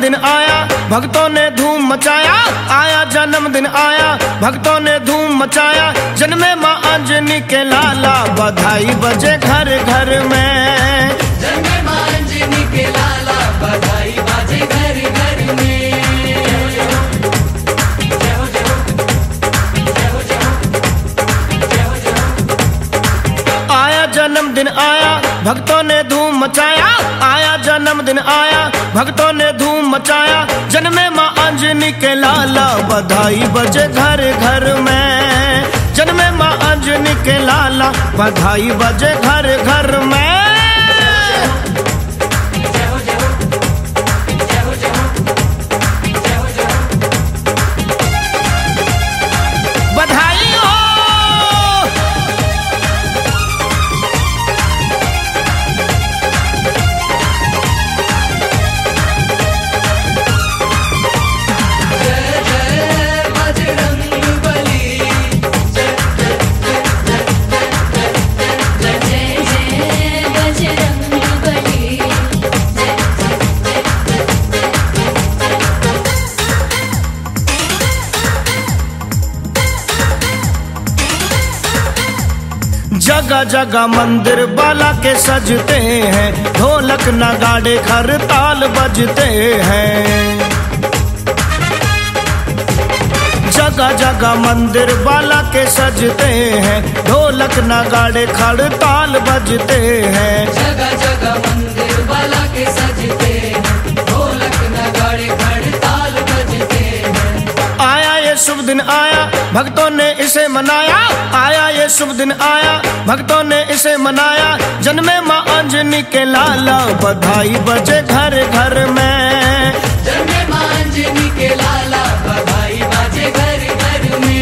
जन्मदिन आया, भक्तों ने धूम मचाया। आया जन्मदिन आया, भक्तों ने धूम मचाया। जन्मे माँ अंजनी के लाला, बधाई बजे घर घर में। जन्मे माँ अंजनी के लाला, बधाई बाजे घर घर में। आया जन्मदिन आया, भक्तों ने धूम मचाया। आया जन्मदिन आया, भक्तों ने धूम मचाया। जन्मे माँ अंजनी के लाला, बधाई बजे घर घर में। जन्मे माँ अंजनी के लाला, बधाई बजे घर घर में। बधाई हो। जगह जगह मंदिर बाला के सजते हैं, ढोलक नगाड़े खरताल बजते हैं। जगह जगह मंदिर बाला के सजते हैं, ढोलक नगाड़े खरताल बजते हैं। जगह जगह मंदिर बाला के सजते हैं, ढोलक नगाड़े खड़ताल बजते हैं। आया ये शुभ दिन आया, भक्तों ने इसे मनाया। आया ये शुभ दिन आया, भक्तों ने इसे मनाया। जन्मे माँ अंजनी के लाला, बधाई बजे घर घर में। जन्मे माँ अंजनी के लाला, बधाई बाजे घर घर में।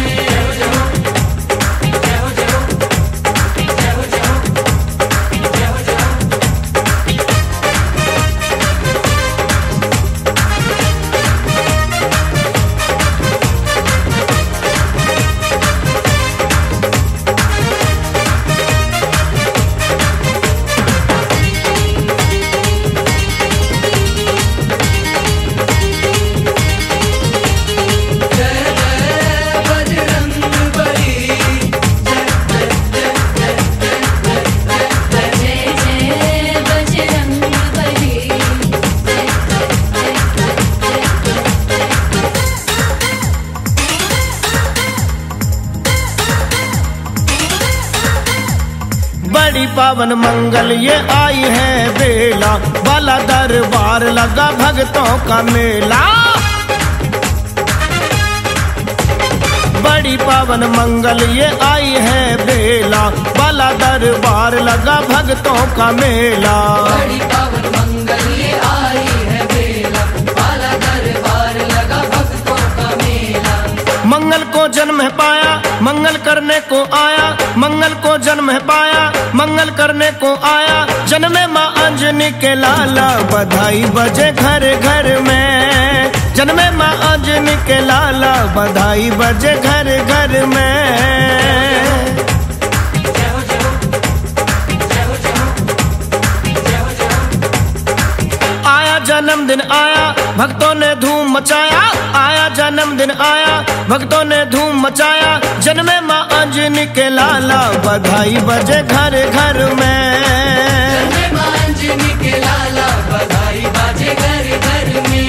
बड़ी पावन मंगल ये आई है बेला, बाला दरबार लगा भक्तों का मेला। बड़ी पावन मंगल ये आई है बेला, बाला दरबार लगा भक्तों का मेला। बड़ी पावन मंगल ये आई है बेला, बाला दरबार लगा भक्तों का मेला। मंगल को जन्म है पाया, मंगल करने को आया। मंगल को जन्म है पाया, मंगल करने को आया। जन्मे माँ अंजनी के लाला, बधाई बजे घर घर में। जन्मे माँ अंजनी के लाला, बधाई बजे घर घर में। आया जन्मदिन आया, भक्तों ने धूम मचाया। आया जन्मदिन आया, भक्तों ने धूम मचाया। जन्मे माँ अंजनी के लाला, बधाई बजे घर घर में। जन्मे माँ अंजनी के लाला, बधाई बाजे घर घर में।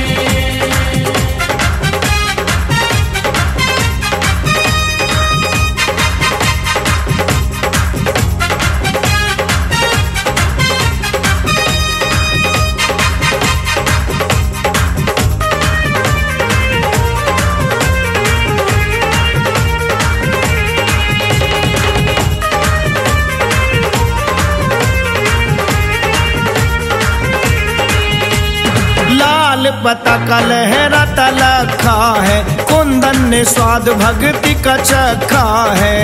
पता का लहराता लखा है, कुंदन ने स्वाद भक्ति का चखा है।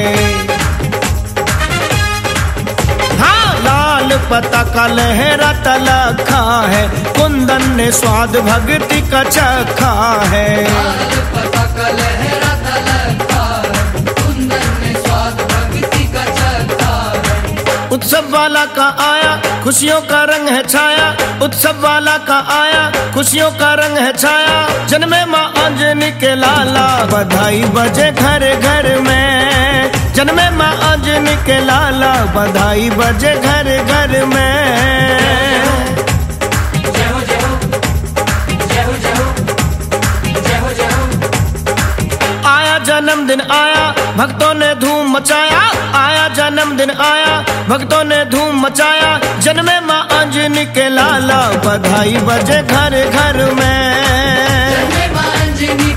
हाँ, लाल पता का लहराता लखा है, कुंदन ने स्वाद भक्ति का चखा है। लाल पता का लहराता लखा है, कुंदन ने स्वाद भक्ति का चखा है। उत्सव वाला का आया, खुशियों का रंग है छाया। उत्सव वाला का आया, खुशियों का रंग है छाया। जन्मे माँ अंजनी के लाला, बधाई बजे घर घर में। जन्मे माँ अंजनी के लाला, बधाई बजे घर घर में। जन्मदिन आया, भक्तों ने धूम मचाया। आया जन्मदिन आया, भक्तों ने धूम मचाया। जन्मे माँ अंजनी के लाला, बधाई बजे घर घर में। जन्मे माँ अंजनी